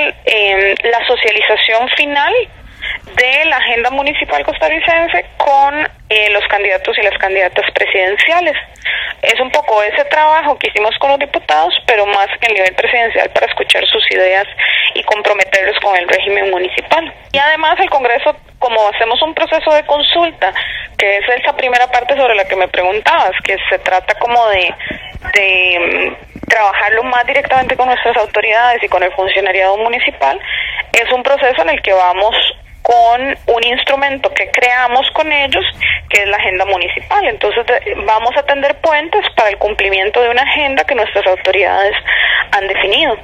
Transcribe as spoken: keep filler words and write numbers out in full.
eh, la socialización final de la agenda municipal costarricense con eh, los candidatos y las candidatas presidenciales. Es un poco ese trabajo que hicimos con los diputados, pero más que el nivel presidencial, para escuchar sus ideas y comprometerlos con el régimen municipal. Y además el Congreso, como hacemos un proceso de consulta, que es esa primera parte sobre la que me preguntabas, que se trata como de, de um, trabajarlo más directamente con nuestras autoridades y con el funcionariado municipal, es un proceso en el que vamos con un instrumento que creamos con ellos, que es la agenda municipal. Entonces vamos a tender puentes para el cumplimiento de una agenda que nuestras autoridades han definido.